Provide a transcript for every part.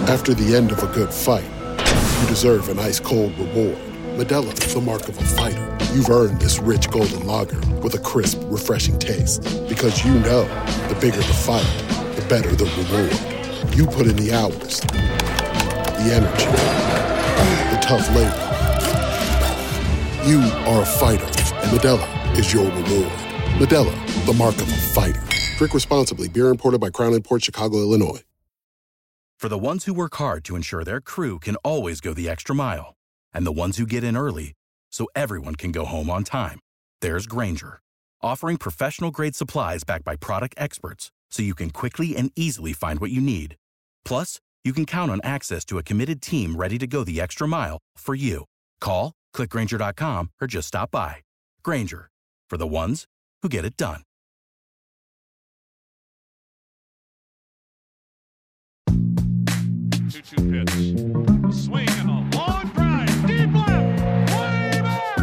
After the end of a good fight, you deserve an ice-cold reward. Modelo is the mark of a fighter. You've earned this rich golden lager with a crisp, refreshing taste. Because you know, the bigger the fight, the better the reward. You put in the hours, the energy, the tough labor. You are a fighter, and Modelo is your reward. Modelo, the mark of a fighter. Drink responsibly. Beer imported by Crown Imports, Chicago, Illinois. For the ones who work hard to ensure their crew can always go the extra mile, and the ones who get in early so everyone can go home on time, there's Grainger, offering professional-grade supplies backed by product experts so you can quickly and easily find what you need. Plus, you can count on access to a committed team ready to go the extra mile for you. Call, click Grainger.com, or just stop by. Grainger, for the ones who get it done. Two pitch. A swing and a long drive. Deep left. Way back.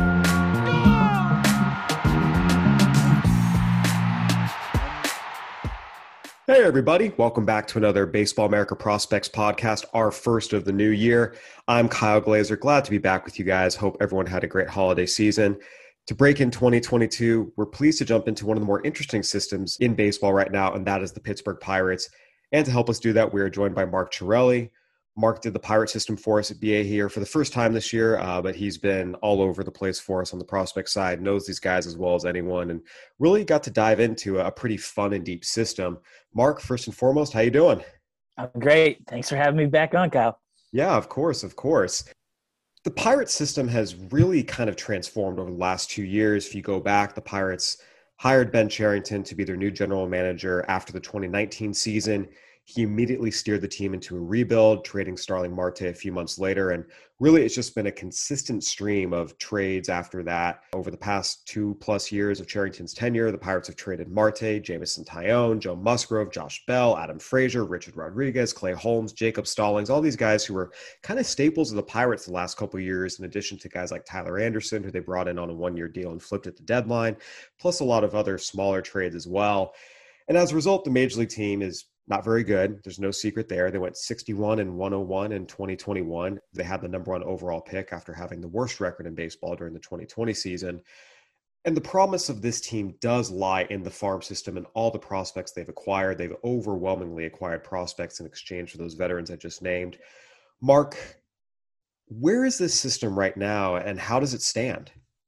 Hey everybody, welcome back to another Baseball America Prospects podcast, our first of the new year. I'm Kyle Glazer, glad to be back with you guys. Hope everyone had a great holiday season. To break in 2022, we're pleased to jump into one of the more interesting systems in baseball right now, and that is the Pittsburgh Pirates. And to help us do that, we are joined by Mark Chiarelli. Mark did the Pirate system for us at BA here for the first time this year, but he's been all over the place for us on the prospect side, knows these guys as well as anyone, and really got to dive into a pretty fun and deep system. Mark, first and foremost, how you doing? I'm great. Thanks for having me back on, Kyle. Yeah, of course. The Pirate system has really kind of transformed over the last 2 years. If you go back, the Pirates hired Ben Cherington to be their new general manager after the 2019 season. He immediately steered the team into a rebuild, trading Starling Marte a few months later. And really, it's just been a consistent stream of trades after that. Over the past 2+ years of Cherington's tenure, the Pirates have traded Marte, Jamison Tyone, Joe Musgrove, Josh Bell, Adam Frazier, Richard Rodriguez, Clay Holmes, Jacob Stallings, all these guys who were kind of staples of the Pirates the last couple of years, in addition to guys like Tyler Anderson, who they brought in on a 1-year deal and flipped at the deadline, plus a lot of other smaller trades as well. And as a result, the Major League team is not very good. There's no secret there. They went 61-101 in 2021. They had the number 1 overall pick after having the worst record in baseball during the 2020 season. And the promise of this team does lie in the farm system and all the prospects they've acquired. They've overwhelmingly acquired prospects in exchange for those veterans I just named. Mark, where is this system right now and how does it stand?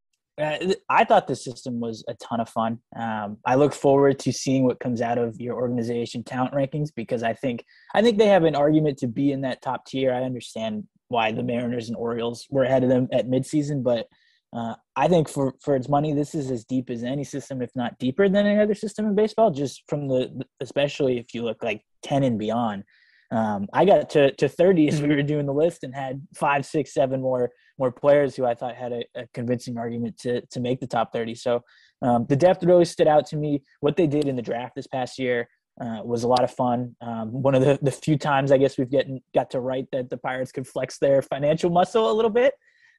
I thought this system was a ton of fun. I look forward to seeing what comes out of your organization talent rankings, because I think they have an argument to be in that top tier. I understand why the Mariners and Orioles were ahead of them at midseason, but I think for its money, this is as deep as any system, if not deeper than any other system in baseball, just from especially if you look like 10 and beyond. I got to 30 as we were doing the list and had 5, 6, 7 more players who I thought had a convincing argument to make the top 30. So the depth really stood out to me. What they did in the draft this past year was a lot of fun. One of the few times I guess we've got to write that the Pirates could flex their financial muscle a little bit.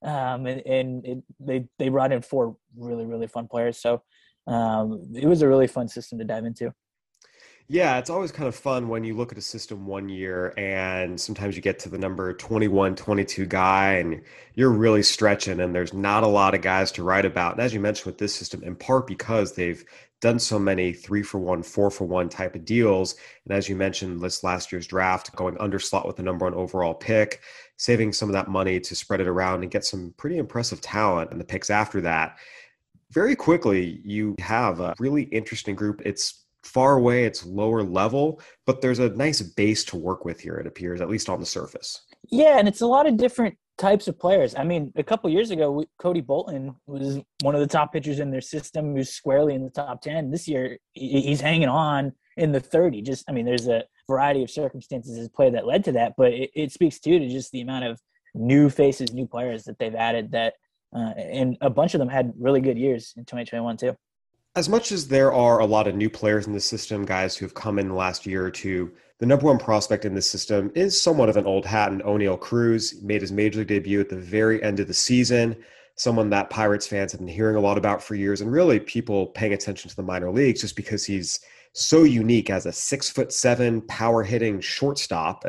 They brought in 4 really, really fun players. So it was a really fun system to dive into. Yeah, it's always kind of fun when you look at a system 1 year and sometimes you get to the number 21, 22 guy and you're really stretching and there's not a lot of guys to write about. And as you mentioned with this system, in part because they've done so many 3-for-1, 4-for-1 type of deals. And as you mentioned, this last year's draft, going under slot with the number 1 overall pick, saving some of that money to spread it around and get some pretty impressive talent in the picks after that. Very quickly, you have a really interesting group. It's far away, it's lower level, but there's a nice base to work with here, it appears, at least on the surface. Yeah, and it's a lot of different types of players. I mean, a couple years ago, Cody Bolton was one of the top pitchers in their system, who's squarely in the top 10. This year, he's hanging on in the 30. There's a variety of circumstances as play that led to that, but it speaks to just the amount of new faces, new players that they've added that, and a bunch of them had really good years in 2021 too. As much as there are a lot of new players in the system, guys who have come in the last year or two, the number 1 prospect in this system is somewhat of an old hat, and Oneil Cruz made his major league debut at the very end of the season. Someone that Pirates fans have been hearing a lot about for years, and really people paying attention to the minor leagues just because he's so unique as a 6'7" power hitting shortstop. And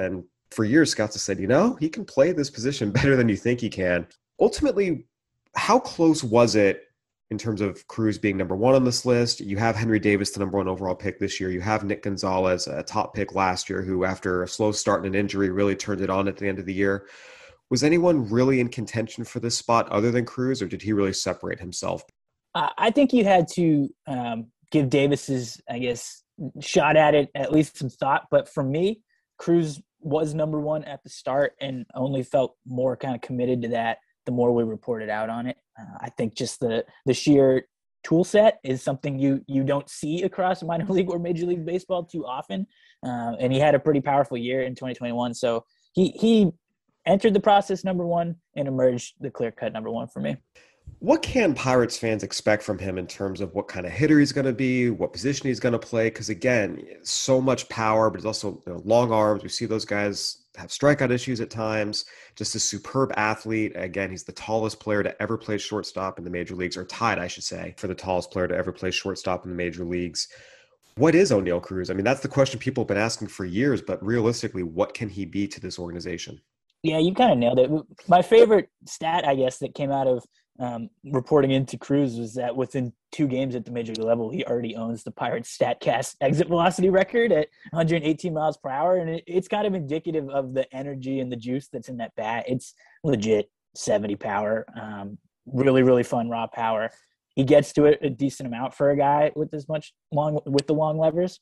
For years, scouts have said, he can play this position better than you think he can. Ultimately, how close was it in terms of Cruz being number one on this list? You have Henry Davis, the number one overall pick this year. You have Nick Gonzalez, a top pick last year, who after a slow start and an injury really turned it on at the end of the year. Was anyone really in contention for this spot other than Cruz, or did he really separate himself? I think you had to give Davis's, shot at it at least some thought. But for me, Cruz was number one at the start and only felt more kind of committed to that the more we reported out on it. I think just the sheer tool set is something you don't see across minor league or Major League Baseball too often. And he had a pretty powerful year in 2021. So he entered the process number one and emerged the clear-cut number one for me. What can Pirates fans expect from him in terms of what kind of hitter he's going to be, what position he's going to play? Because again, so much power, but he's also long arms. We see those guys have strikeout issues at times. Just a superb athlete. Again, he's the tallest player to ever play shortstop in the major leagues, or tied, I should say, for the tallest player to ever play shortstop in the major leagues. What is Oneil Cruz? I mean, that's the question people have been asking for years, but realistically, what can he be to this organization? Yeah, you kind of nailed it. My favorite stat, I guess, that came out of reporting into Cruz was that within 2 games at the major league level, he already owns the Pirates StatCast exit velocity record at 118 miles per hour. And it's kind of indicative of the energy and the juice that's in that bat. It's legit 70 power, really, really fun raw power. He gets to it a decent amount for a guy with with the long levers.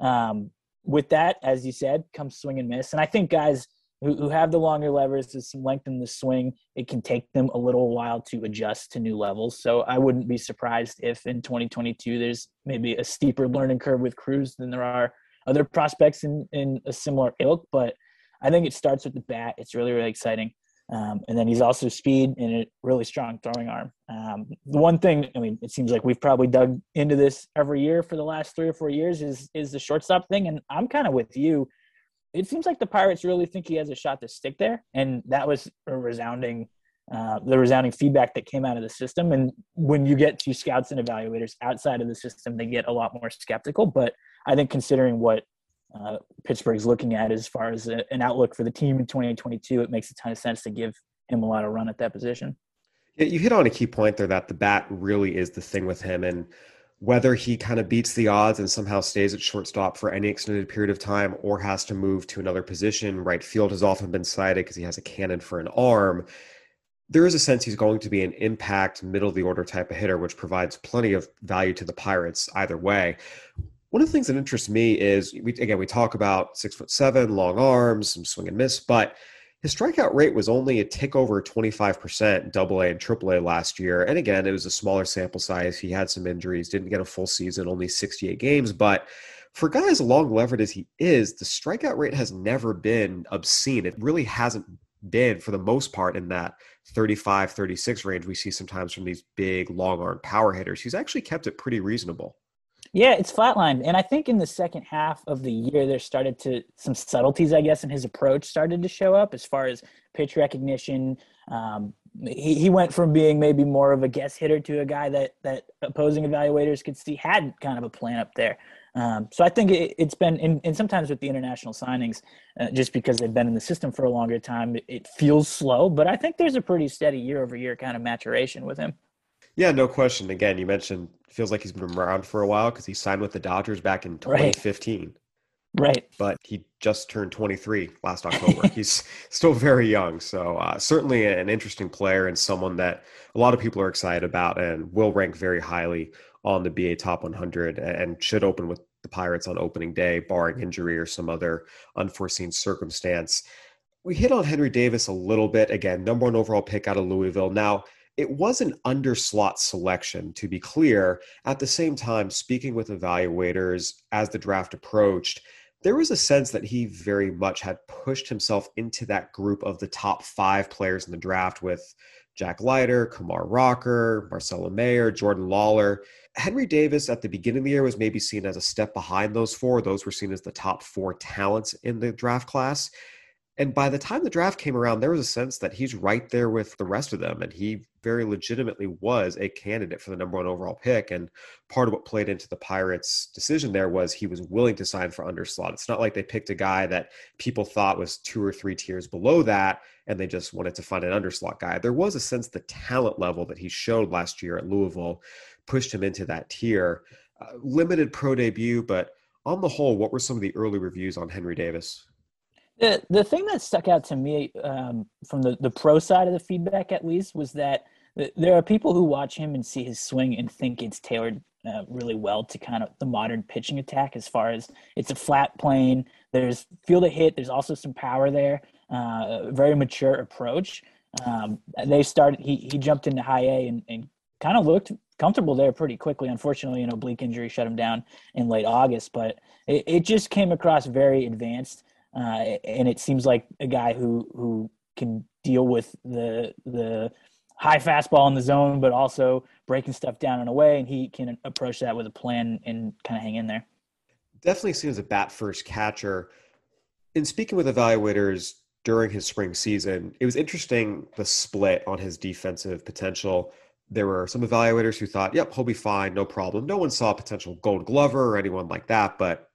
With that, as you said, comes swing and miss. And I think guys who have the longer levers, there's some length in the swing, it can take them a little while to adjust to new levels. So I wouldn't be surprised if in 2022 there's maybe a steeper learning curve with Cruz than there are other prospects in a similar ilk. But I think it starts with the bat. It's really, really exciting. And then he's also speed and a really strong throwing arm. The one thing, it seems like we've probably dug into this every year for the last 3 or 4 years is the shortstop thing. And I'm kind of with you. It seems like the Pirates really think he has a shot to stick there. And that was the resounding feedback that came out of the system. And when you get to scouts and evaluators outside of the system, they get a lot more skeptical. But I think considering what Pittsburgh's looking at as far as an outlook for the team in 2022, it makes a ton of sense to give him a lot of run at that position. Yeah, you hit on a key point there that the bat really is the thing with him. And whether he kind of beats the odds and somehow stays at shortstop for any extended period of time or has to move to another position, right field has often been cited because he has a cannon for an arm. There is a sense he's going to be an impact middle of the order type of hitter, which provides plenty of value to the Pirates either way. One of the things that interests me is, we talk about 6'7", long arms, some swing and miss, but his strikeout rate was only a tick over 25% AA and AAA last year. And again, it was a smaller sample size. He had some injuries, didn't get a full season, only 68 games. But for a guy as long-levered as he is, the strikeout rate has never been obscene. It really hasn't been, for the most part, in that 35, 36 range we see sometimes from these big, long-arm power hitters. He's actually kept it pretty reasonable. Yeah, it's flatlined. And I think in the second half of the year, there started to some subtleties, I guess, in his approach started to show up as far as pitch recognition. He went from being maybe more of a guess hitter to a guy that opposing evaluators could see had kind of a plan up there. So I think it's been, and sometimes with the international signings, just because they've been in the system for a longer time, it feels slow. But I think there's a pretty steady year-over-year kind of maturation with him. Yeah, no question. Again, you mentioned feels like he's been around for a while because he signed with the Dodgers back in 2015. Right. But he just turned 23 last October. He's still very young. So certainly an interesting player and someone that a lot of people are excited about and will rank very highly on the BA Top 100 and should open with the Pirates on opening day, barring injury or some other unforeseen circumstance. We hit on Henry Davis a little bit. Again, number 1 overall pick out of Louisville. Now, it was an underslot selection, to be clear. At the same time, speaking with evaluators as the draft approached, there was a sense that he very much had pushed himself into that group of the top 5 players in the draft with Jack Leiter, Kumar Rocker, Marcelo Mayer, Jordan Lawler. Henry Davis at the beginning of the year was maybe seen as a step behind those 4. Those were seen as the top 4 talents in the draft class. And by the time the draft came around, there was a sense that he's right there with the rest of them. And he very legitimately was a candidate for the number one overall pick. And part of what played into the Pirates' decision there was he was willing to sign for underslot. It's not like they picked a guy that people thought was 2 or 3 tiers below that, and they just wanted to find an underslot guy. There was a sense the talent level that he showed last year at Louisville pushed him into that tier. Limited pro debut, but on the whole, what were some of the early reviews on Henry Davis? The thing that stuck out to me from the pro side of the feedback, at least, was that there are people who watch him and see his swing and think it's tailored really well to kind of the modern pitching attack, as far as it's a flat plane. There's feel to hit. There's also some power there. Very mature approach. He jumped into high A and kind of looked comfortable there pretty quickly. Unfortunately, an oblique injury shut him down in late August, but it just came across very advanced. And it seems like a guy who can deal with the high fastball in the zone, but also breaking stuff down in a way, and he can approach that with a plan and kind of hang in there. Definitely seen as a bat-first catcher. In speaking with evaluators during his spring season, it was interesting, the split on his defensive potential. There were some evaluators who thought, yep, he'll be fine, no problem. No one saw a potential Gold Glover or anyone like that, but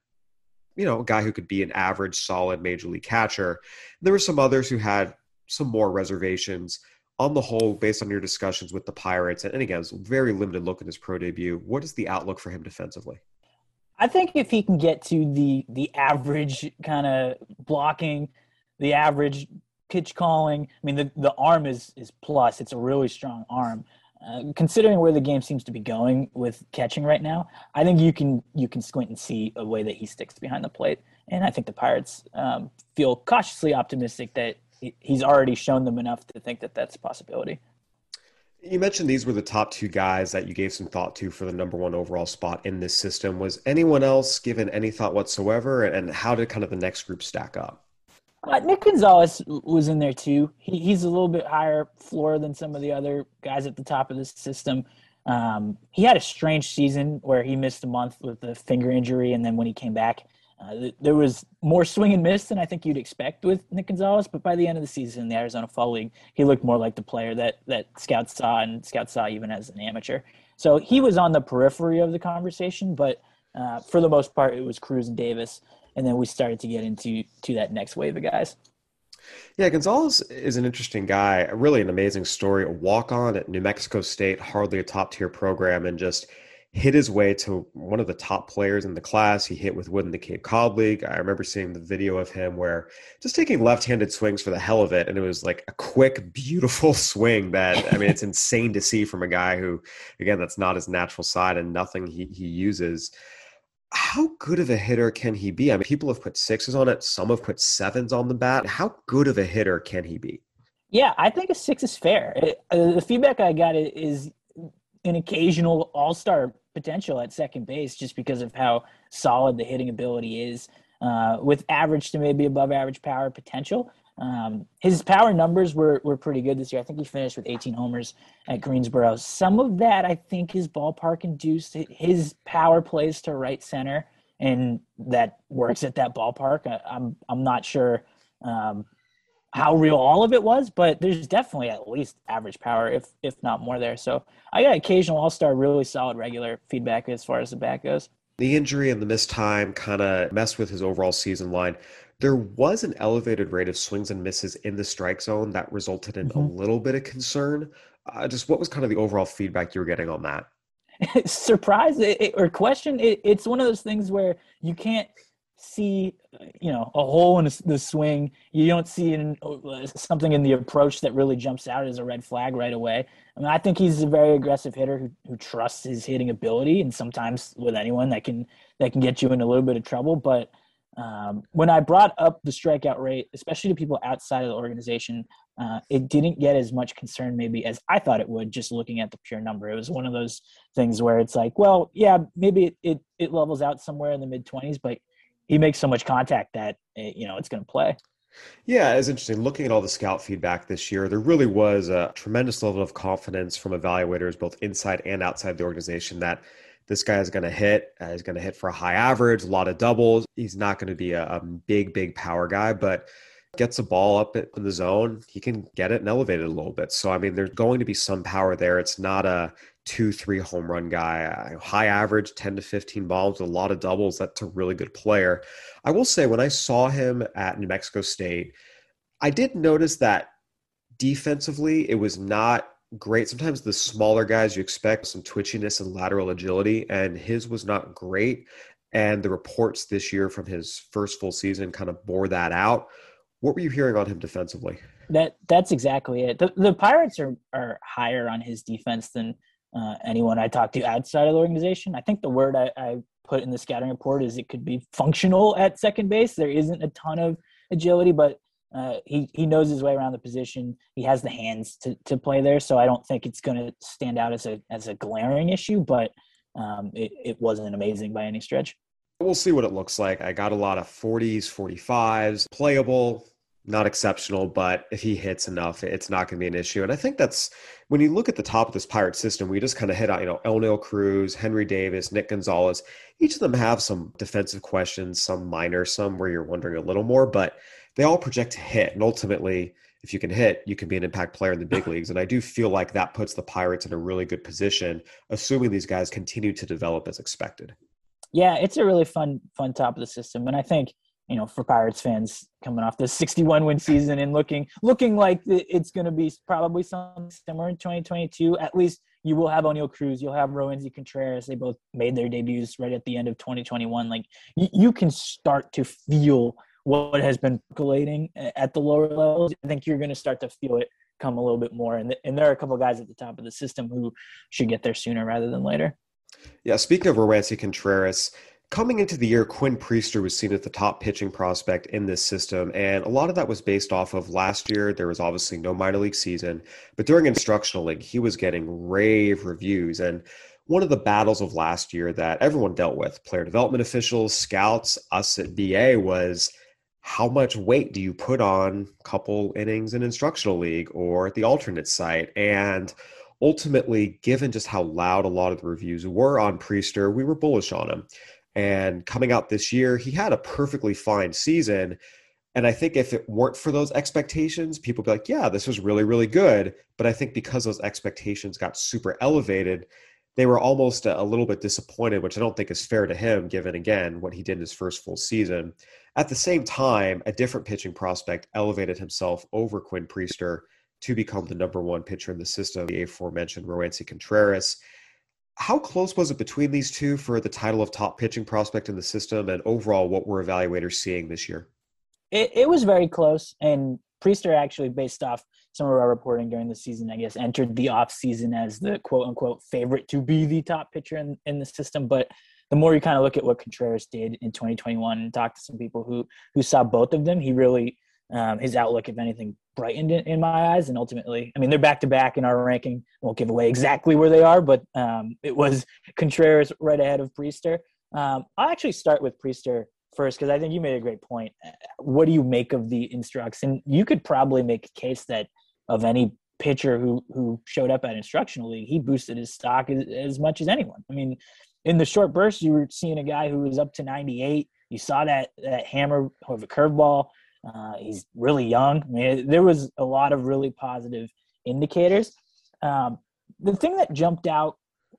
a guy who could be an average, solid major league catcher. There were some others who had some more reservations. On the whole, based on your discussions with the Pirates, and again, it's a very limited look at his pro debut, what is the outlook for him defensively? I think if he can get to the average kind of blocking, the average pitch calling, I mean, the arm is plus. It's a really strong arm. Considering where the game seems to be going with catching right now, I think you can squint and see a way that he sticks behind the plate. And I think the Pirates feel cautiously optimistic that he's already shown them enough to think that that's a possibility. You mentioned these were the top 2 guys that you gave some thought to for the number 1 overall spot in this system. Was anyone else given any thought whatsoever? And how did kind of the next group stack up? Nick Gonzalez was in there too. He's a little bit higher floor than some of the other guys at the top of this system. He had a strange season where he missed a month with the finger injury, and then when he came back, there was more swing and miss than I think you'd expect with Nick Gonzalez. But by the end of the season in the Arizona Fall League, he looked more like the player that scouts saw, and scouts saw even as an amateur. So he was on the periphery of the conversation, but for the most part, it was Cruz and Davis. And then we started to get into that next wave of guys. Yeah, Gonzalez is an interesting guy, really an amazing story. A walk-on at New Mexico State, hardly a top-tier program, and just hit his way to one of the top players in the class. He hit with wood in the Cape Cod League. I remember seeing the video of him where just taking left-handed swings for the hell of it, and it was like a quick, beautiful swing that, I mean, it's insane to see from a guy who, again, that's not his natural side and nothing he uses. How good of a hitter can he be? I mean, people have put 6s on it. Some have put 7s on the bat. How good of a hitter can he be? Yeah, I think a 6 is fair. The feedback I got is an occasional all-star potential at second base, just because of how solid the hitting ability is, with average to maybe above average power potential. His power numbers were pretty good this year. I think he finished with 18 homers at Greensboro. Some of that, I think, is ballpark induced. His power plays to right center, and that works at that ballpark. I'm not sure how real all of it was, but there's definitely at least average power, if not more there. So I got occasional all-star, really solid regular feedback as far as the bat goes. The injury and the missed time kind of messed with his overall season line. There was an elevated rate of swings and misses in the strike zone that resulted in a little bit of concern. Just what was kind of the overall feedback you were getting on that? Surprise or question? It's one of those things where you can't see, a hole in the swing. You don't see something in the approach that really jumps out as a red flag right away. I mean, I think he's a very aggressive hitter who trusts his hitting ability, and sometimes with anyone that can get you in a little bit of trouble. But when I brought up the strikeout rate, especially to people outside of the organization, it didn't get as much concern maybe as I thought it would, just looking at the pure number. It was one of those things where it's like, well, yeah, maybe it levels out somewhere in the mid-20s, but he makes so much contact that, it's going to play. Yeah, it's interesting. Looking at all the scout feedback this year, there really was a tremendous level of confidence from evaluators, both inside and outside the organization, that this guy is going to hit. He's going to hit for a high average, a lot of doubles. He's not going to be a big power guy, but gets a ball up in the zone, he can get it and elevate it a little bit. So, I mean, there's going to be some power there. It's not a 2-3 home run guy. High average, 10 to 15 bombs, a lot of doubles. That's a really good player. I will say, when I saw him at New Mexico State, I did notice that defensively, it was not great. Sometimes the smaller guys, you expect some twitchiness and lateral agility, and his was not great. And the reports this year from his first full season kind of bore that out. What were you hearing on him defensively? That's exactly it. The Pirates are higher on his defense than anyone I talked to outside of the organization. I think the word I put in the scouting report is it could be functional at second base. There isn't a ton of agility, but he knows his way around the position. He has the hands to play there, so I don't think it's going to stand out as a glaring issue, but it wasn't amazing by any stretch. We'll see what it looks like. I got a lot of 40s, 45s, playable, not exceptional, but if he hits enough, it's not going to be an issue. And I think that's, when you look at the top of this Pirate system, we just kind of hit on, Elnil Cruz, Henry Davis, Nick Gonzalez. Each of them have some defensive questions, some minor, some where you're wondering a little more, but they all project to hit. And ultimately, if you can hit, you can be an impact player in the big leagues. And I do feel like that puts the Pirates in a really good position, assuming these guys continue to develop as expected. Yeah, it's a really fun top of the system. And I think, for Pirates fans coming off this 61-win season and looking like it's going to be probably something similar in 2022, at least you will have Oneil Cruz, you'll have Roansy Contreras. They both made their debuts right at the end of 2021. Like, you can start to feel what has been percolating at the lower levels. I think you're going to start to feel it come a little bit more. And there are a couple of guys at the top of the system who should get there sooner rather than later. Yeah, speaking of Roansy Contreras, coming into the year, Quinn Priester was seen as the top pitching prospect in this system, and a lot of that was based off of last year. There was obviously no minor league season, but during instructional league, he was getting rave reviews. And one of the battles of last year that everyone dealt with, player development officials, scouts, us at BA, was how much weight do you put on a couple innings in instructional league or at the alternate site? And ultimately, given just how loud a lot of the reviews were on Priester, we were bullish on him. And coming out this year, he had a perfectly fine season. And I think if it weren't for those expectations, people would be like, yeah, this was really, really good. But I think because those expectations got super elevated, they were almost a little bit disappointed, which I don't think is fair to him, given, again, what he did in his first full season. At the same time, a different pitching prospect elevated himself over Quinn Priester to become the number one pitcher in the system, the aforementioned Roansy Contreras. How close was it between these two for the title of top pitching prospect in the system, and overall what were evaluators seeing this year? It was very close, and Priester actually, based off some of our reporting during the season, I guess, entered the offseason as the quote-unquote favorite to be the top pitcher in the system. But the more you kind of look at what Contreras did in 2021 and talk to some people who saw both of them, he really his outlook, if anything, brightened in my eyes. And ultimately, I mean, they're back-to-back in our ranking. Won't give away exactly where they are, but it was Contreras right ahead of Priester. I'll actually start with Priester first, because I think you made a great point. What do you make of the instructs? And you could probably make a case that of any pitcher who showed up at Instructional League, he boosted his stock as much as anyone. I mean, in the short burst, you were seeing a guy who was up to 98. You saw that hammer of a curveball. He's really young. I mean, there was a lot of really positive indicators. The thing that jumped out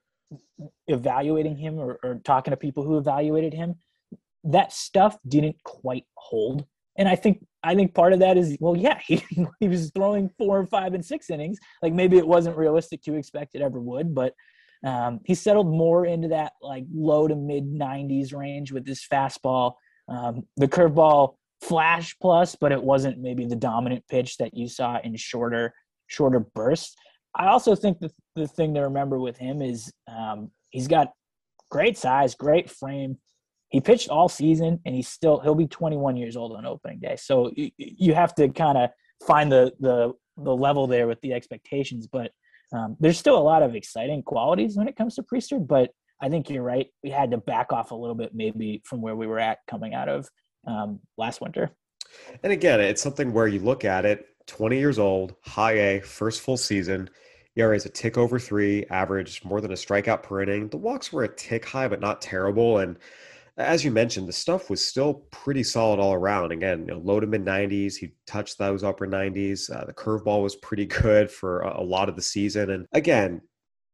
evaluating him or talking to people who evaluated him, that stuff didn't quite hold. And I think part of that is, well, yeah, he was throwing 4, 5, and 6 innings. Like, maybe it wasn't realistic to expect it ever would, but he settled more into that like low to mid 90s range with his fastball. The curveball flash plus, but it wasn't maybe the dominant pitch that you saw in shorter bursts. I also think the thing to remember with him is he's got great size, great frame. He pitched all season, and he'll be 21 years old on opening day. So you have to kind of find the level there with the expectations. But there's still a lot of exciting qualities when it comes to Priester. But I think you're right. We had to back off a little bit maybe from where we were at coming out of last winter. And again, it's something where you look at it, 20 years old, high A, first full season. ERA is a tick over 3, average more than a strikeout per inning. The walks were a tick high, but not terrible. And as you mentioned, the stuff was still pretty solid all around. Again, low to mid 90s. He touched those upper 90s. The curveball was pretty good for a lot of the season. And again,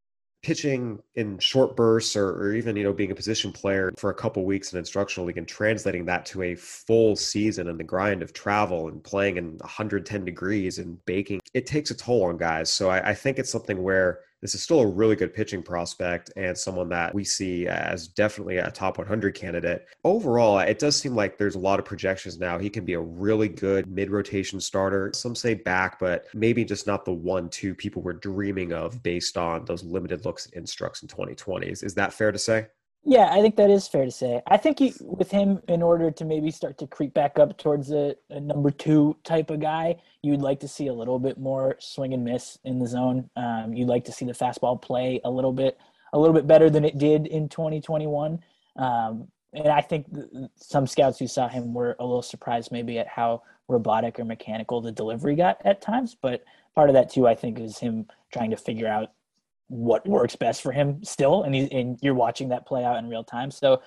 pitching in short bursts or even, being a position player for a couple weeks in instructional league and translating that to a full season and the grind of travel and playing in 110 degrees and baking, it takes a toll on guys. So I think it's something where this is still a really good pitching prospect and someone that we see as definitely a top 100 candidate. Overall, it does seem like there's a lot of projections now. He can be a really good mid-rotation starter. Some say back, but maybe just not the 1-2 people were dreaming of based on those limited looks at instructs in 2020. Is that fair to say? Yeah, I think that is fair to say. I think with him, in order to maybe start to creep back up towards a number 2 type of guy, you'd like to see a little bit more swing and miss in the zone. You'd like to see the fastball play a little bit better than it did in 2021. And I think some scouts who saw him were a little surprised maybe at how robotic or mechanical the delivery got at times. But part of that too, I think, is him trying to figure out what works best for him still, and you're watching that play out in real time. So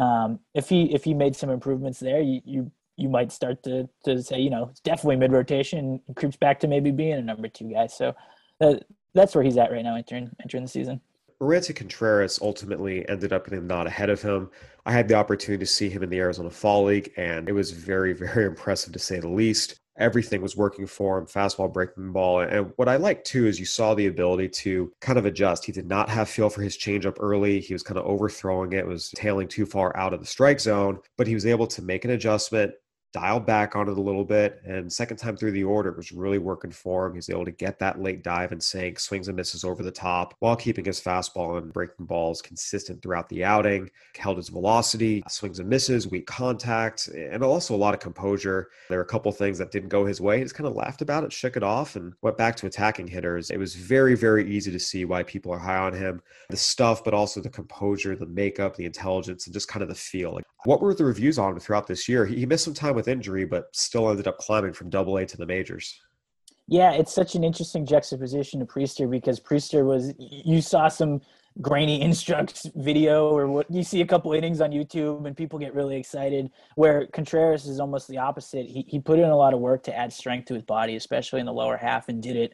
if he made some improvements there, you might start to say, it's definitely mid rotation and creeps back to maybe being a number 2 guy. So that's where he's at right now entering the season. Roansy Contreras ultimately ended up getting the nod ahead of him. I had the opportunity to see him in the Arizona Fall League, and it was very, very impressive to say the least. Everything was working for him, fastball, breaking ball. And what I liked too is you saw the ability to kind of adjust. He did not have feel for his changeup early. He was kind of overthrowing it, was tailing too far out of the strike zone, but he was able to make an adjustment, dialed back on it a little bit, and second time through the order, it was really working for him. He was able to get that late dive and sink, swings and misses over the top, while keeping his fastball and breaking balls consistent throughout the outing, held his velocity, swings and misses, weak contact, and also a lot of composure. There were a couple things that didn't go his way. He just kind of laughed about it, shook it off, and went back to attacking hitters. It was very, very easy to see why people are high on him. The stuff, but also the composure, the makeup, the intelligence, and just kind of the feel. What were the reviews on him throughout this year? He missed some time with injury, but still ended up climbing from AA to the majors. Yeah, it's such an interesting juxtaposition to Priester, because Priester you saw some grainy instructs video, or what you see a couple innings on YouTube and people get really excited, where Contreras is almost the opposite. He put in a lot of work to add strength to his body, especially in the lower half, and did it,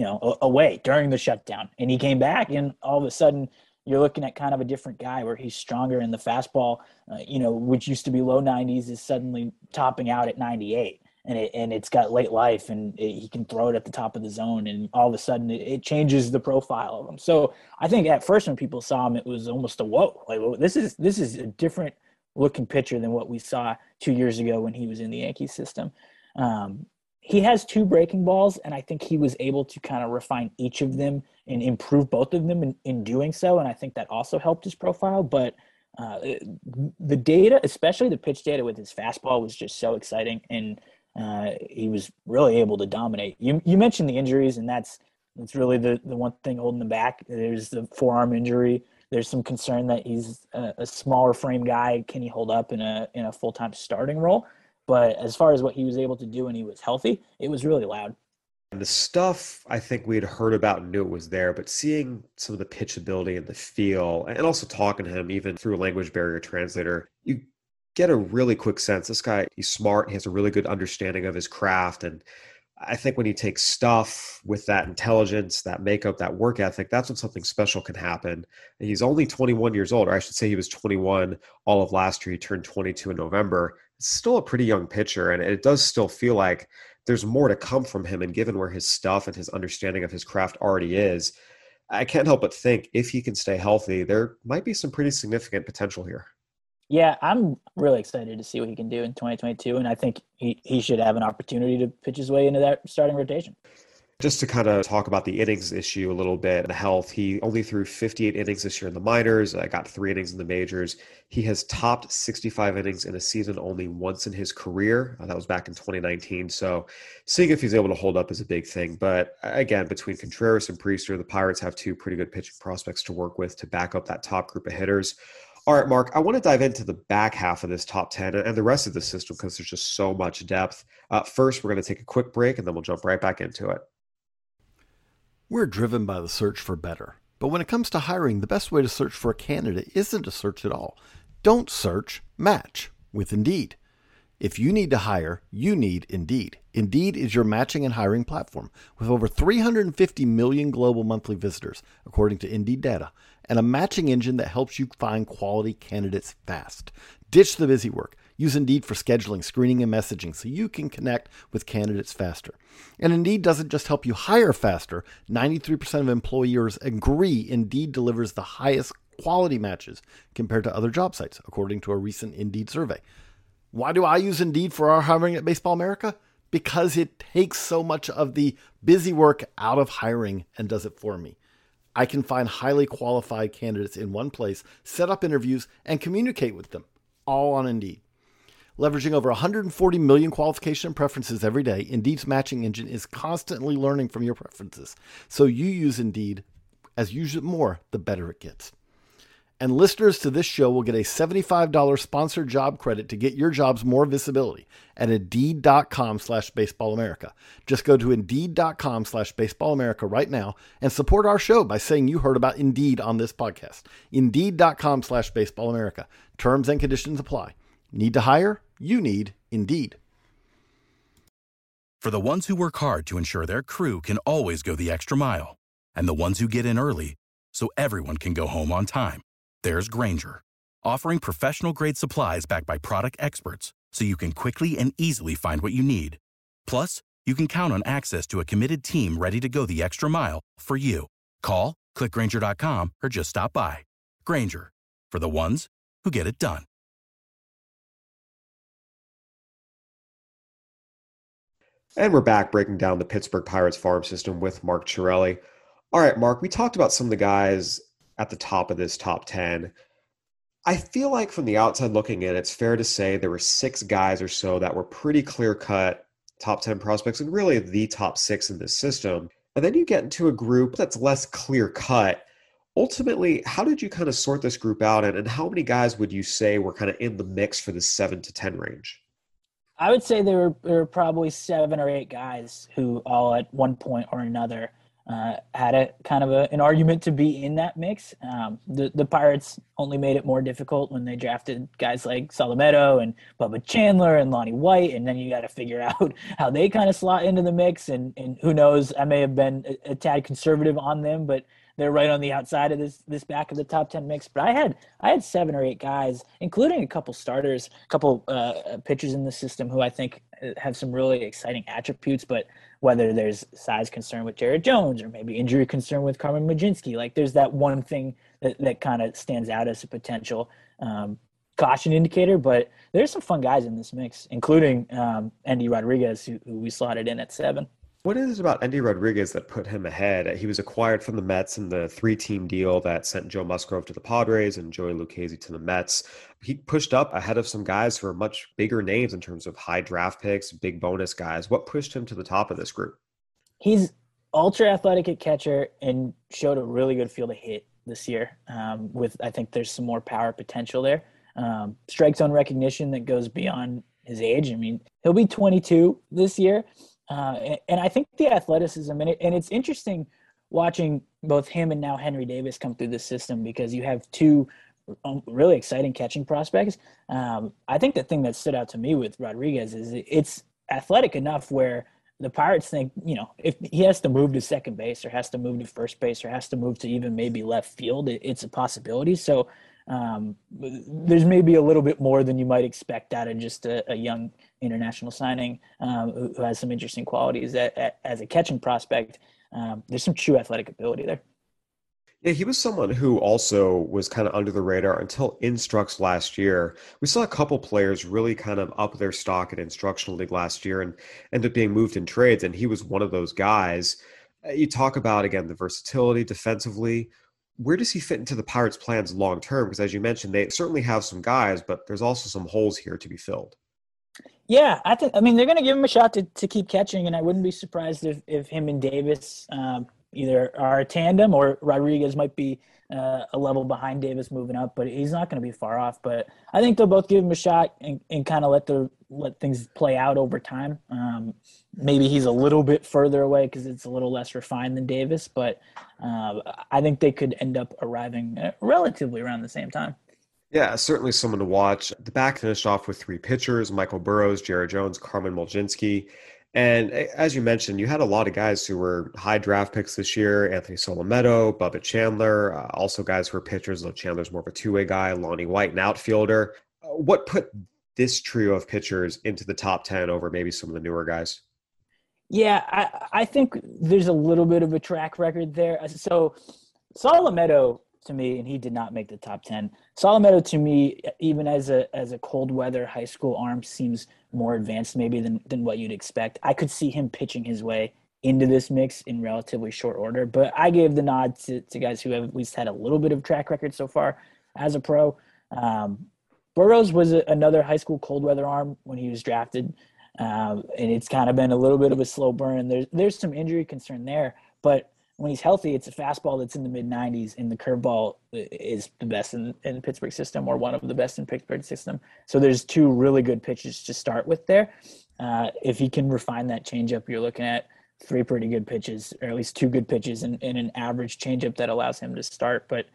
away during the shutdown. And he came back, and all of a sudden you're looking at kind of a different guy, where he's stronger in the fastball, which used to be low 90s, is suddenly topping out at 98. And it's got late life, and he can throw it at the top of the zone, and all of a sudden it changes the profile of him. So I think at first when people saw him, it was almost a whoa, like, well, this is a different looking pitcher than what we saw 2 years ago when he was in the Yankees system. He has 2 breaking balls, and I think he was able to kind of refine each of them and improve both of them in doing so, and I think that also helped his profile. But the data, especially the pitch data with his fastball, was just so exciting, and he was really able to dominate. You mentioned the injuries, and that's really the one thing holding him back. There's the forearm injury. There's some concern that he's a smaller frame guy. Can he hold up in a full-time starting role? But as far as what he was able to do when he was healthy, it was really loud. And the stuff I think we had heard about and knew it was there, but seeing some of the pitchability and the feel, and also talking to him even through a language barrier translator, you get a really quick sense. This guy, he's smart. He has a really good understanding of his craft. And I think when you take stuff with that intelligence, that makeup, that work ethic, that's when something special can happen. And he's only 21 years old, or I should say he was 21 all of last year. He turned 22 in November. It's still a pretty young pitcher, and it does still feel like there's more to come from him. And given where his stuff and his understanding of his craft already is, I can't help but think if he can stay healthy, there might be some pretty significant potential here. Yeah, I'm really excited to see what he can do in 2022, and I think he should have an opportunity to pitch his way into that starting rotation. Just to kind of talk about the innings issue a little bit, the health, he only threw 58 innings this year in the minors, got 3 innings in the majors. He has topped 65 innings in a season only once in his career. That was back in 2019. So seeing if he's able to hold up is a big thing. But again, between Contreras and Priester, the Pirates have 2 pretty good pitching prospects to work with to back up that top group of hitters. All right, Mark, I want to dive into the back half of this top 10 and the rest of the system because there's just so much depth. First, we're going to take a quick break, and then we'll jump right back into it. We're driven by the search for better. But when it comes to hiring, the best way to search for a candidate isn't to search at all. Don't search, match with Indeed. If you need to hire, you need Indeed. Indeed is your matching and hiring platform with over 350 million global monthly visitors, according to Indeed data, and a matching engine that helps you find quality candidates fast. Ditch the busy work. Use Indeed for scheduling, screening, and messaging so you can connect with candidates faster. And Indeed doesn't just help you hire faster. 93% of employers agree Indeed delivers the highest quality matches compared to other job sites, according to a recent Indeed survey. Why do I use Indeed for our hiring at Baseball America? Because it takes so much of the busy work out of hiring and does it for me. I can find highly qualified candidates in one place, set up interviews, and communicate with them, all on Indeed. Leveraging over 140 million qualification preferences every day, Indeed's matching engine is constantly learning from your preferences. So you use Indeed. As you use it more, the better it gets. And listeners to this show will get a $75 sponsored job credit to get your jobs more visibility at Indeed.com/BaseballAmerica. Just go to Indeed.com/BaseballAmerica right now and support our show by saying you heard about Indeed on this podcast. Indeed.com/BaseballAmerica. Terms and conditions apply. Need to hire? You need Indeed. For the ones who work hard to ensure their crew can always go the extra mile, and the ones who get in early so everyone can go home on time, there's Grainger, offering professional-grade supplies backed by product experts so you can quickly and easily find what you need. Plus, you can count on access to a committed team ready to go the extra mile for you. Call, click Grainger.com, or just stop by. Grainger, for the ones who get it done. And we're back breaking down the Pittsburgh Pirates farm system with Mark Chiarelli. All right, Mark, we talked about some of the guys at the top of this top 10. I feel like from the outside looking in, it's fair to say there were 6 guys or so that were pretty clear-cut top 10 prospects and really the top 6 in this system. And then you get into a group that's less clear-cut. Ultimately, how did you kind of sort this group out, and how many guys would you say were kind of in the mix for the 7 to 10 range? I would say there were probably 7 or 8 guys who all at one point or another had a kind of an argument to be in that mix. The Pirates only made it more difficult when they drafted guys like Solometo and Bubba Chandler and Lonnie White, and then you got to figure out how they kind of slot into the mix. And who knows, I may have been a tad conservative on them, but they're right on the outside of this back of the top 10 mix. But I had 7 or 8 guys, including a couple starters, a couple pitchers in the system who I think have some really exciting attributes. But whether there's size concern with Jared Jones or maybe injury concern with Carmen Mlodzinski, like there's that one thing that kind of stands out as a potential caution indicator. But there's some fun guys in this mix, including Endy Rodriguez, who we slotted in at 7. What is it about Endy Rodriguez that put him ahead? He was acquired from the Mets in the 3-team deal that sent Joe Musgrove to the Padres and Joey Lucchesi to the Mets. He pushed up ahead of some guys who are much bigger names in terms of high draft picks, big bonus guys. What pushed him to the top of this group? He's ultra athletic at catcher and showed a really good feel to hit this year. I think there's some more power potential there. Strike zone recognition that goes beyond his age. I mean, he'll be 22 this year. And I think the athleticism in it, and it's interesting watching both him and now Henry Davis come through this system because you have 2 really exciting catching prospects. I think the thing that stood out to me with Rodriguez is it's athletic enough where the Pirates think, if he has to move to second base or has to move to first base or has to move to even maybe left field, it's a possibility. So there's maybe a little bit more than you might expect out of just a young international signing who has some interesting qualities as a catching prospect. There's some true athletic ability there. Yeah, he was someone who also was kind of under the radar until Instructs last year. We saw a couple players really kind of up their stock at Instructional League last year and ended up being moved in trades, and he was one of those guys. You talk about, again, the versatility defensively. Where does he fit into the Pirates' plans long term? Because as you mentioned, they certainly have some guys, but there's also some holes here to be filled. Yeah, they're going to give him a shot to keep catching, and I wouldn't be surprised if him and Davis either are a tandem or Rodriguez might be a level behind Davis moving up, but he's not going to be far off. But I think they'll both give him a shot and kind of let things play out over time. Maybe he's a little bit further away because it's a little less refined than Davis, but I think they could end up arriving relatively around the same time. Yeah, certainly someone to watch. The back finished off with three pitchers: Michael Burrows, Jared Jones, Carmen Mulzinski. And as you mentioned, you had a lot of guys who were high draft picks this year: Anthony Solometo, Bubba Chandler, also guys who were pitchers, though Chandler's more of a two-way guy, Lonnie White, an outfielder. What put this trio of pitchers into the top 10 over maybe some of the newer guys? Yeah, I think there's a little bit of a track record there. So Solometo, to me, and he did not make the top 10. Solometo, to me, even as a cold weather high school arm, seems more advanced maybe than what you'd expect. I could see him pitching his way into this mix in relatively short order, but I gave the nod to guys who have at least had a little bit of track record so far as a pro. Burrows was another high school cold weather arm when he was drafted, and it's kind of been a little bit of a slow burn. There's some injury concern there, but when he's healthy, it's a fastball that's in the mid-90s, and the curveball is the best in the Pittsburgh system, or one of the best in Pittsburgh system. So there's two really good pitches to start with there. If he can refine that changeup, you're looking at three pretty good pitches, or at least two good pitches, and an average changeup that allows him to start. But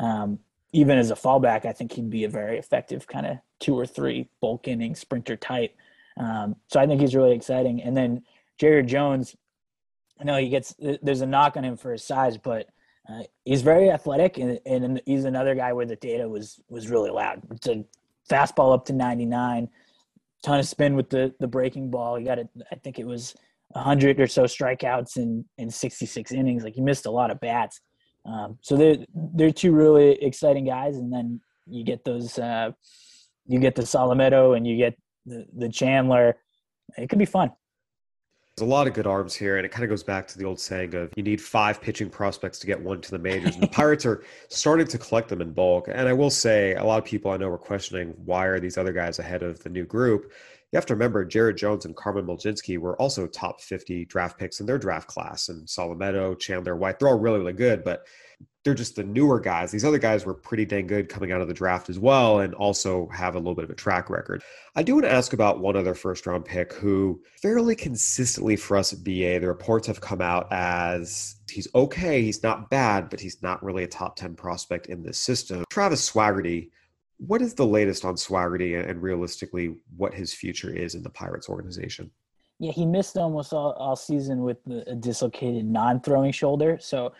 even as a fallback, I think he'd be a very effective kind of 2 or 3 bulk inning sprinter type. So I think he's really exciting. And then Jared Jones, I know there's a knock on him for his size, but he's very athletic, and he's another guy where the data was really loud. It's a fastball up to 99, ton of spin with the breaking ball. He got it. I think it was 100 or so strikeouts in 66 innings. Like, he missed a lot of bats. So they're two really exciting guys, and then you get those you get the Solometo and you get the Chandler. It could be fun. There's a lot of good arms here, and it kind of goes back to the old saying of you need 5 pitching prospects to get one to the majors. And the Pirates are starting to collect them in bulk. And I will say, a lot of people I know were questioning, why are these other guys ahead of the new group? You have to remember, Jared Jones and Carmen Mulzinski were also top 50 draft picks in their draft class. And Solometo, Chandler, White, they're all really, really good, but they're just the newer guys. These other guys were pretty dang good coming out of the draft as well, and also have a little bit of a track record. I do want to ask about one other first-round pick who fairly consistently for us at BA, the reports have come out as he's okay, he's not bad, but he's not really a top 10 prospect in this system. Travis Swaggerty. What is the latest on Swaggerty, and realistically what his future is in the Pirates organization? Yeah, he missed almost all season with a dislocated non-throwing shoulder. So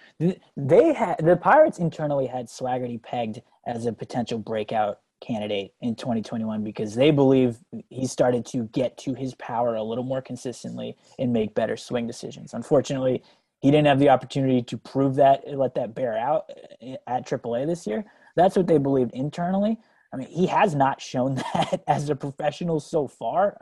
the Pirates internally had Swaggerty pegged as a potential breakout candidate in 2021 because they believe he started to get to his power a little more consistently and make better swing decisions. Unfortunately, he didn't have the opportunity to prove that, let that bear out at AAA this year. That's what they believed internally. I mean, he has not shown that as a professional so far.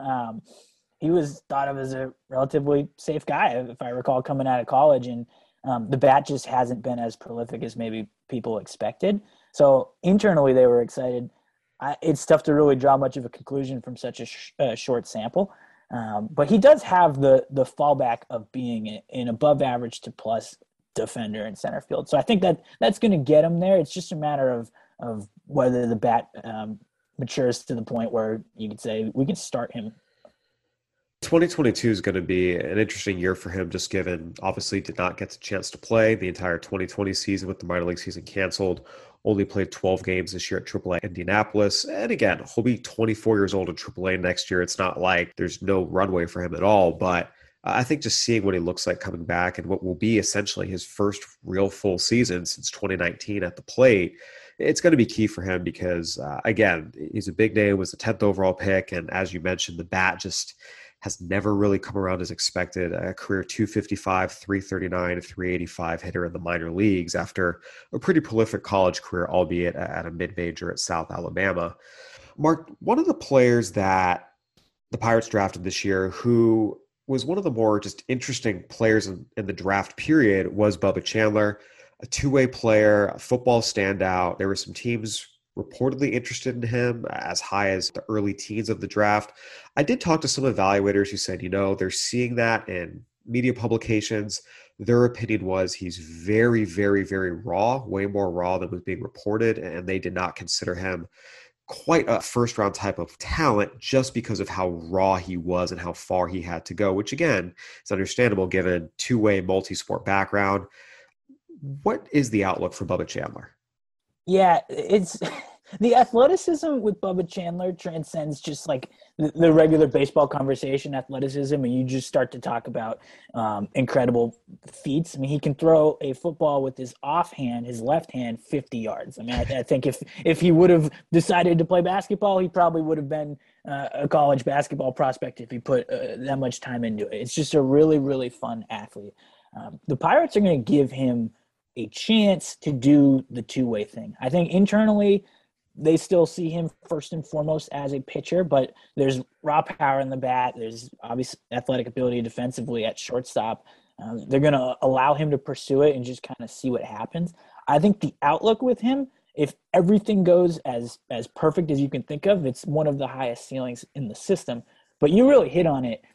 He was thought of as a relatively safe guy, if I recall, coming out of college, and the bat just hasn't been as prolific as maybe people expected. So internally, they were excited. It's tough to really draw much of a conclusion from such a short sample, but he does have the fallback of being an above average to plus defender in center field. So I think that's going to get him there. It's just a matter of whether the bat matures to the point where you could say we can start him. 2022 is going to be an interesting year for him, just given obviously did not get the chance to play the entire 2020 season with the minor league season canceled. Only played 12 games this year at AAA Indianapolis. And again, he'll be 24 years old at AAA next year. It's not like there's no runway for him at all. But I think just seeing what he looks like coming back and what will be essentially his first real full season since 2019 at the plate, it's going to be key for him because, again, he's a big name, was the 10th overall pick. And as you mentioned, the bat just has never really come around as expected. A career 255, 339, 385 hitter in the minor leagues after a pretty prolific college career, albeit at a mid-major at South Alabama. Mark, one of the players that the Pirates drafted this year who was one of the more just interesting players in the draft period was Bubba Chandler, a two-way player, a football standout. There were some teams reportedly interested in him as high as the early teens of the draft. I did talk to some evaluators who said, they're seeing that in media publications. Their opinion was he's very, very, very raw, way more raw than was being reported, and they did not consider him quite a first-round type of talent just because of how raw he was and how far he had to go, which, again, is understandable given two-way multi-sport background. What is the outlook for Bubba Chandler? Yeah, it's The athleticism with Bubba Chandler transcends just like the regular baseball conversation athleticism, and you just start to talk about incredible feats. I mean, he can throw a football with his offhand, his left hand, 50 yards. I mean, I think if he would have decided to play basketball, he probably would have been a college basketball prospect if he put that much time into it. It's just a really, really fun athlete. The Pirates are going to give him a chance to do the two-way thing. I think internally – they still see him first and foremost as a pitcher, but there's raw power in the bat. There's obvious athletic ability defensively at shortstop. They're going to allow him to pursue it and just kind of see what happens. I think the outlook with him, if everything goes as perfect as you can think of, it's one of the highest ceilings in the system. But you really hit on it.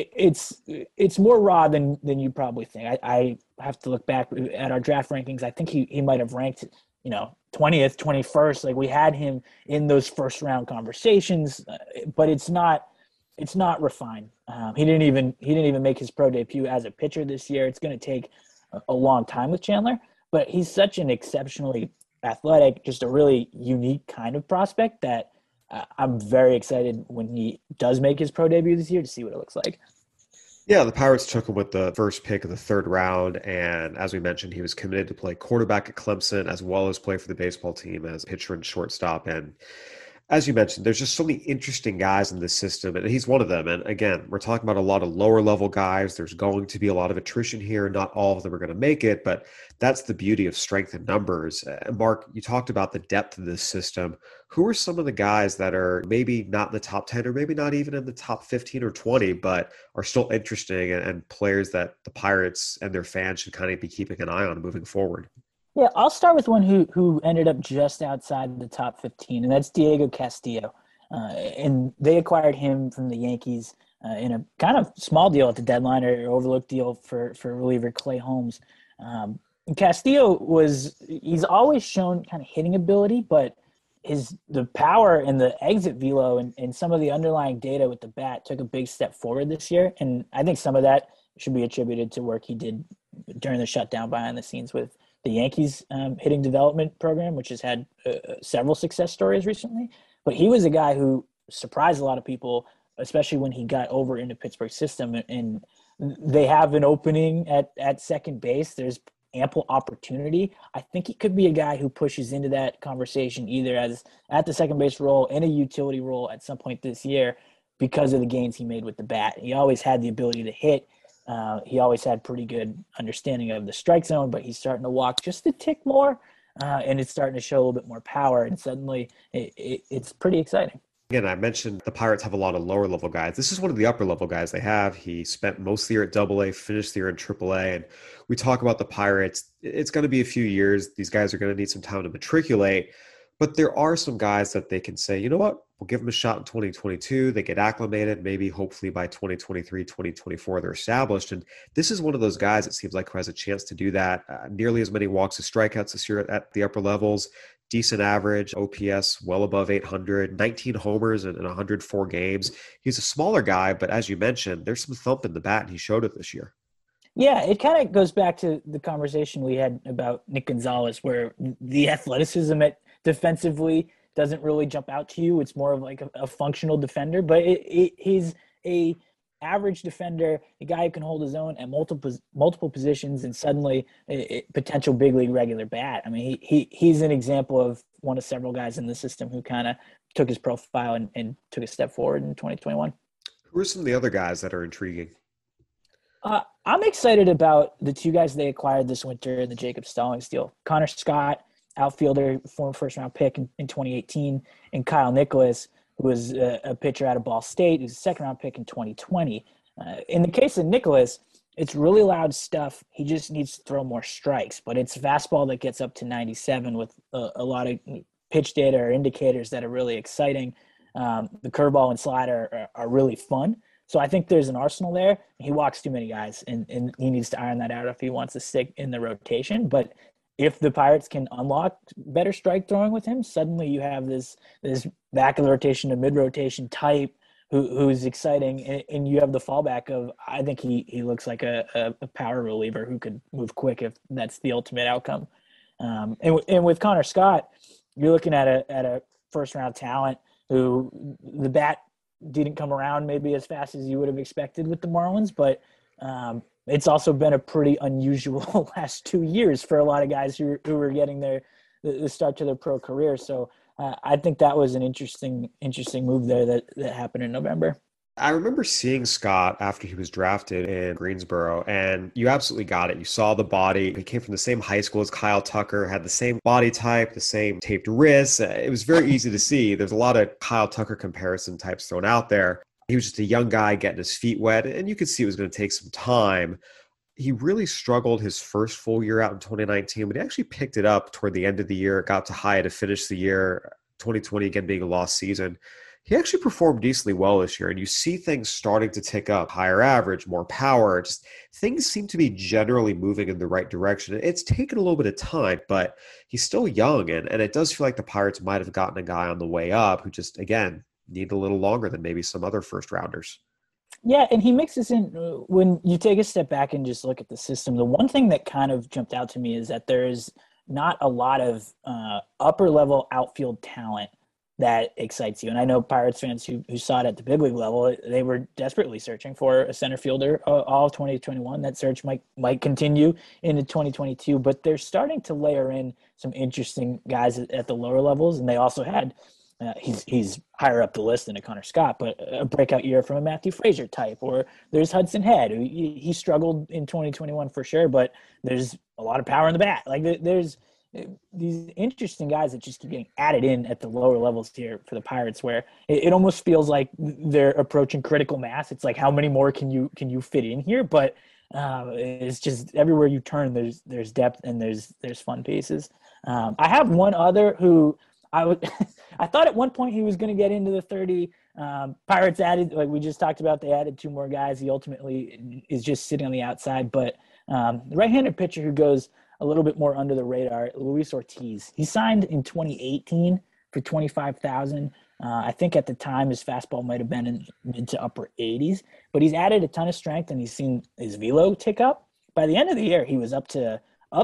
It's more raw than you probably think. I have to look back at our draft rankings. I think he might have ranked, 20th, 21st. Like we had him in those first round conversations, but it's not refined. He didn't even make his pro debut as a pitcher this year. It's going to take a long time with Chandler, but he's such an exceptionally athletic, just a really unique kind of prospect that I'm very excited when he does make his pro debut this year to see what it looks like. Yeah, the Pirates took him with the first pick of the third round, and as we mentioned, he was committed to play quarterback at Clemson as well as play for the baseball team as pitcher and shortstop. And as you mentioned, there's just so many interesting guys in this system, and he's one of them. And again, we're talking about a lot of lower-level guys. There's going to be a lot of attrition here. Not all of them are going to make it, but that's the beauty of strength in numbers. And Mark, you talked about the depth of this system. Who are some of the guys that are maybe not in the top 10 or maybe not even in the top 15 or 20, but are still interesting and players that the Pirates and their fans should kind of be keeping an eye on moving forward? Yeah, I'll start with one who ended up just outside the top 15, and that's Diego Castillo. And they acquired him from the Yankees in a kind of small deal at the deadline or overlooked deal for reliever Clay Holmes. Castillo he's always shown kind of hitting ability, but the power and the exit velo and some of the underlying data with the bat took a big step forward this year. And I think some of that should be attributed to work he did during the shutdown behind the scenes with the Yankees hitting development program, which has had several success stories recently. But he was a guy who surprised a lot of people, especially when he got over into Pittsburgh's system. And they have an opening at second base. There's ample opportunity. I think he could be a guy who pushes into that conversation either as at the second base role and a utility role at some point this year because of the gains he made with the bat. He always had the ability to hit. He always had pretty good understanding of the strike zone, but he's starting to walk just a tick more, and it's starting to show a little bit more power, and suddenly it's pretty exciting. Again, I mentioned the Pirates have a lot of lower-level guys. This is one of the upper-level guys they have. He spent most of the year at AA, finished the year in AAA, and we talk about the Pirates. It's going to be a few years. These guys are going to need some time to matriculate, but there are some guys that they can say, you know what, we'll give them a shot in 2022. They get acclimated. Maybe hopefully by 2023, 2024, they're established. And this is one of those guys, it seems like, who has a chance to do that. Nearly as many walks as strikeouts this year at the upper levels. Decent average, OPS well above 800, 19 homers in 104 games. He's a smaller guy, but as you mentioned, there's some thump in the bat, and he showed it this year. Yeah, it kind of goes back to the conversation we had about Nick Gonzalez, where the athleticism defensively doesn't really jump out to you. It's more of like a functional defender, but he's a average defender, a guy who can hold his own at multiple positions, and suddenly a potential big league regular bat. I mean, he's an example of one of several guys in the system who kind of took his profile and took a step forward in 2021. Who are some of the other guys that are intriguing? I'm excited about the two guys they acquired this winter in the Jacob Stallings deal. Connor Scott, outfielder, former first-round pick in 2018, and Kyle Nicholas, who was a pitcher out of Ball State, who's a second-round pick in 2020. In the case of Nicholas, it's really loud stuff. He just needs to throw more strikes, but it's fastball that gets up to 97 with a lot of pitch data or indicators that are really exciting. The curveball and slider are really fun. So I think there's an arsenal there. He walks too many guys, and he needs to iron that out if he wants to stick in the rotation. But if the Pirates can unlock better strike throwing with him, suddenly you have this back of the rotation to mid-rotation type who's exciting, and you have the fallback of, I think he looks like a power reliever who could move quick if that's the ultimate outcome. And with Connor Scott, you're looking at a first round talent who the bat didn't come around maybe as fast as you would have expected with the Marlins, but it's also been a pretty unusual last 2 years for a lot of guys who were getting the start to their pro career. So I think that was an interesting move there that happened in November. I remember seeing Scott after he was drafted in Greensboro, and you absolutely got it. You saw the body. He came from the same high school as Kyle Tucker, had the same body type, the same taped wrists. It was very easy to see. There's a lot of Kyle Tucker comparison types thrown out there. He was just a young guy getting his feet wet, and you could see it was going to take some time. He really struggled his first full year out in 2019, but he actually picked it up toward the end of the year, got to high to finish the year, 2020 again being a lost season. He actually performed decently well this year, and you see things starting to tick up, higher average, more power. Just things seem to be generally moving in the right direction. It's taken a little bit of time, but he's still young, and it does feel like the Pirates might have gotten a guy on the way up who just, again, need a little longer than maybe some other first-rounders. Yeah, and he mixes in when you take a step back and just look at the system. The one thing that kind of jumped out to me is that there is not a lot of upper-level outfield talent that excites you. And I know Pirates fans who saw it at the big league level, they were desperately searching for a center fielder all of 2021. That search might continue into 2022, but they're starting to layer in some interesting guys at the lower levels. And they also had he's higher up the list than a Connor Scott, but a breakout year from a Matthew Frazier type, or there's Hudson Head. He struggled in 2021 for sure, but there's a lot of power in the bat. Like there's these interesting guys that just keep getting added in at the lower levels here for the Pirates, where it almost feels like they're approaching critical mass. It's like, how many more can you fit in here? But it's just everywhere you turn, there's depth and there's fun pieces. I have one other who I thought at one point he was going to get into the 30. Pirates added, like we just talked about, they added 2 more guys. He ultimately is just sitting on the outside, but the right-handed pitcher who goes a little bit more under the radar, Luis Ortiz. He signed in 2018 for $25,000. I think at the time his fastball might have been in mid to upper 80s, but he's added a ton of strength and he's seen his velo tick up. By the end of the year, he was up to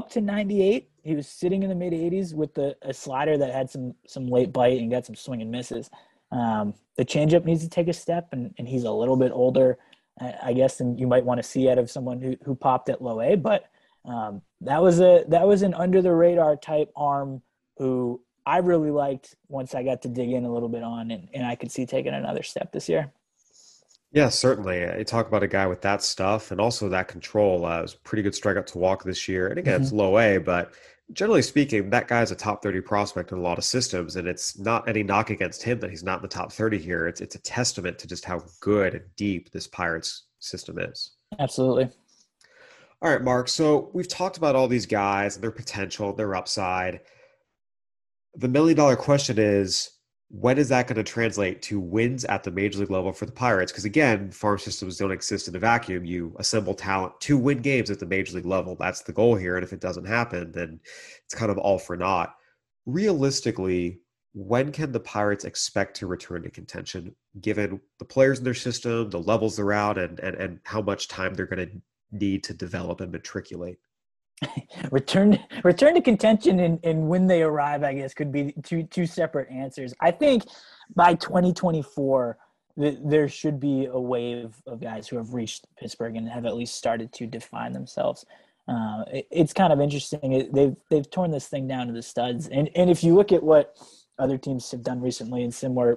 98. He was sitting in the mid 80s with a slider that had some late bite and got some swing and misses. The changeup needs to take a step, and he's a little bit older, I guess, than you might want to see out of someone who popped at low A, but that was an under the radar type arm who I really liked once I got to dig in a little bit on, and I could see taking another step this year. Yeah, certainly. You talk about a guy with that stuff and also that control. It was a pretty good strikeout to walk this year. And again, It's low A, but generally speaking, that guy's a top 30 prospect in a lot of systems. And it's not any knock against him that he's not in the top 30 here. It's a testament to just how good and deep this Pirates system is. Absolutely. All right, Mark. So we've talked about all these guys and their potential, their upside. The $1 million question is, when is that going to translate to wins at the major league level for the Pirates? Because again, farm systems don't exist in a vacuum. You assemble talent to win games at the major league level. That's the goal here. And if it doesn't happen, then it's kind of all for naught. Realistically, when can the Pirates expect to return to contention, given the players in their system, the levels they're out, and how much time they're going to need to develop and matriculate? Return to contention and when they arrive, I guess, could be two separate answers. I think by 2024, there should be a wave of guys who have reached Pittsburgh and have at least started to define themselves. It's kind of interesting. They've torn this thing down to the studs, and if you look at what other teams have done recently in similar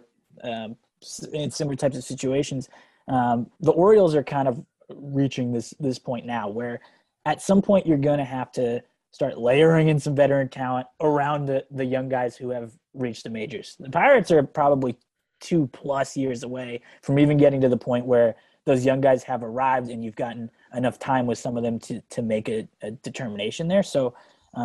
types of situations, the Orioles are kind of reaching this point now where at some point you're going to have to start layering in some veteran talent around the young guys who have reached the majors. The Pirates are probably 2+ years away from even getting to the point where those young guys have arrived and you've gotten enough time with some of them to make a determination there. So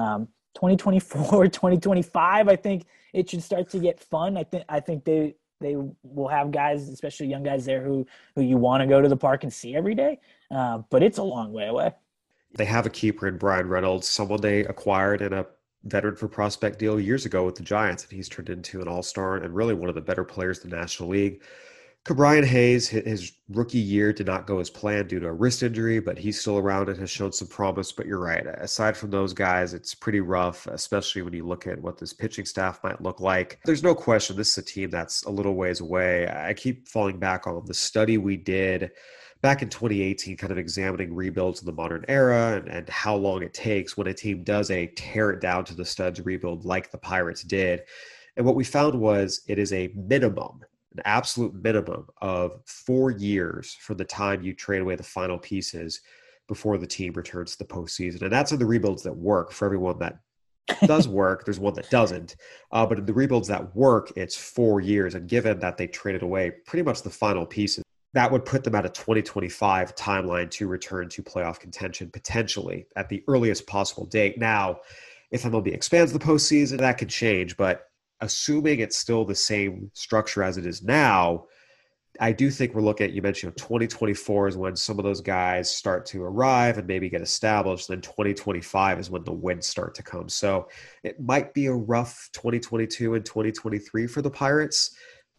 2024, 2025, I think it should start to get fun. I think they will have guys, especially young guys there who you want to go to the park and see every day. But it's a long way away. They have a keeper in Brian Reynolds, someone they acquired in a veteran for prospect deal years ago with the Giants, and he's turned into an all-star and really one of the better players in the National League. Brian Hayes, his rookie year did not go as planned due to a wrist injury, but he's still around and has shown some promise. But you're right. Aside from those guys, it's pretty rough, especially when you look at what this pitching staff might look like. There's no question this is a team that's a little ways away. I keep falling back on the study we did back in 2018, kind of examining rebuilds in the modern era and how long it takes when a team does a tear it down to the studs rebuild like the Pirates did. And what we found was it is a minimum, an absolute minimum of 4 years from the time you trade away the final pieces before the team returns to the postseason. And that's in the rebuilds that work. For everyone that does work, there's one that doesn't. But in the rebuilds that work, it's 4 years. And given that they traded away pretty much the final pieces, that would put them at a 2025 timeline to return to playoff contention, potentially at the earliest possible date. Now, if MLB expands the postseason, that could change. But assuming it's still the same structure as it is now, I do think we're looking at, you mentioned 2024 is when some of those guys start to arrive and maybe get established. Then 2025 is when the wins start to come. So it might be a rough 2022 and 2023 for the Pirates.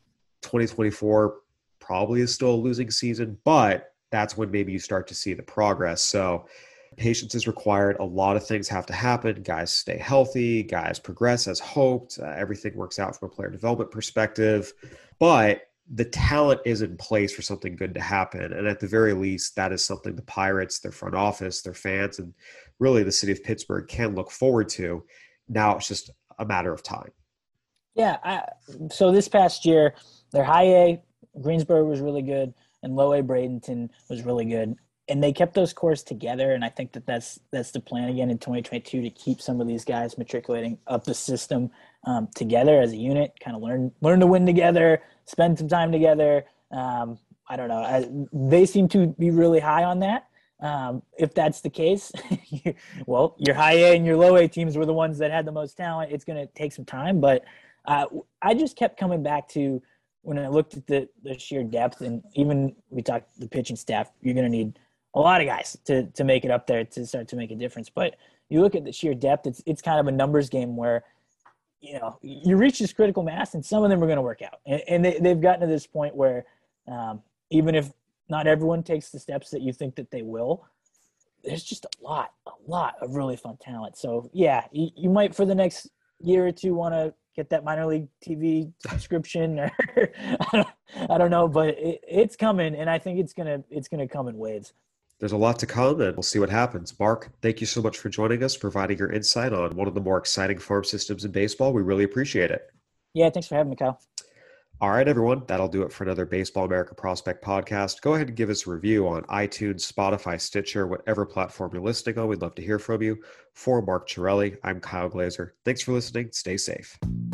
2024 probably is still a losing season, but that's when maybe you start to see the progress. So patience is required. A lot of things have to happen. Guys stay healthy. Guys progress as hoped. Everything works out from a player development perspective. But the talent is in place for something good to happen. And at the very least, that is something the Pirates, their front office, their fans, and really the city of Pittsburgh can look forward to. Now it's just a matter of time. Yeah. So this past year, their high A, Greensboro was really good, and low A, Bradenton was really good. And they kept those cores together, and I think that's the plan again in 2022 to keep some of these guys matriculating up the system together as a unit, kind of learn to win together, spend some time together. I don't know. They seem to be really high on that. If that's the case, well, your high A and your low A teams were the ones that had the most talent. It's going to take some time, but I just kept coming back to when I looked at the sheer depth, and even we talked the pitching staff, you're going to need a lot of guys to make it up there to start to make a difference. But you look at the sheer depth, it's kind of a numbers game where, you reach this critical mass and some of them are going to work out. And they've gotten to this point where even if not everyone takes the steps that you think that they will, there's just a lot of really fun talent. So yeah, you might for the next year or two want to get that minor league TV subscription or I don't know, but it's coming. And I think it's going to come in waves. There's a lot to come, and we'll see what happens. Mark, thank you so much for joining us, providing your insight on one of the more exciting farm systems in baseball. We really appreciate it. Yeah, thanks for having me, Kyle. All right, everyone. That'll do it for another Baseball America Prospect podcast. Go ahead and give us a review on iTunes, Spotify, Stitcher, whatever platform you're listening on. We'd love to hear from you. For Mark Chiarelli, I'm Kyle Glaser. Thanks for listening. Stay safe.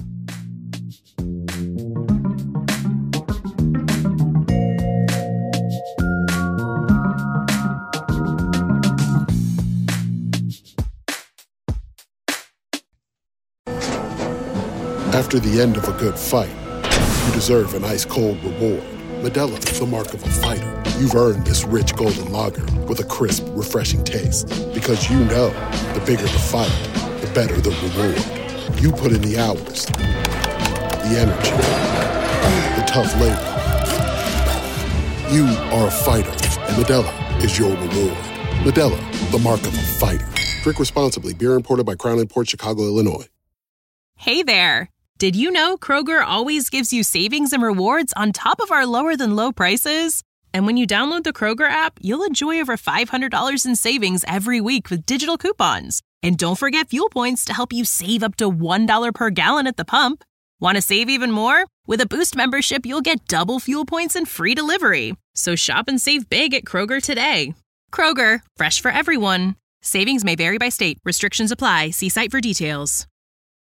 After the end of a good fight, you deserve an ice-cold reward. Modelo, the mark of a fighter. You've earned this rich golden lager with a crisp, refreshing taste. Because you know, the bigger the fight, the better the reward. You put in the hours, the energy, the tough labor. You are a fighter, and Modelo is your reward. Modelo, the mark of a fighter. Drink responsibly. Beer imported by Crown Imports, Chicago, Illinois. Hey there. Did you know Kroger always gives you savings and rewards on top of our lower-than-low prices? And when you download the Kroger app, you'll enjoy over $500 in savings every week with digital coupons. And don't forget fuel points to help you save up to $1 per gallon at the pump. Want to save even more? With a Boost membership, you'll get double fuel points and free delivery. So shop and save big at Kroger today. Kroger, fresh for everyone. Savings may vary by state. Restrictions apply. See site for details.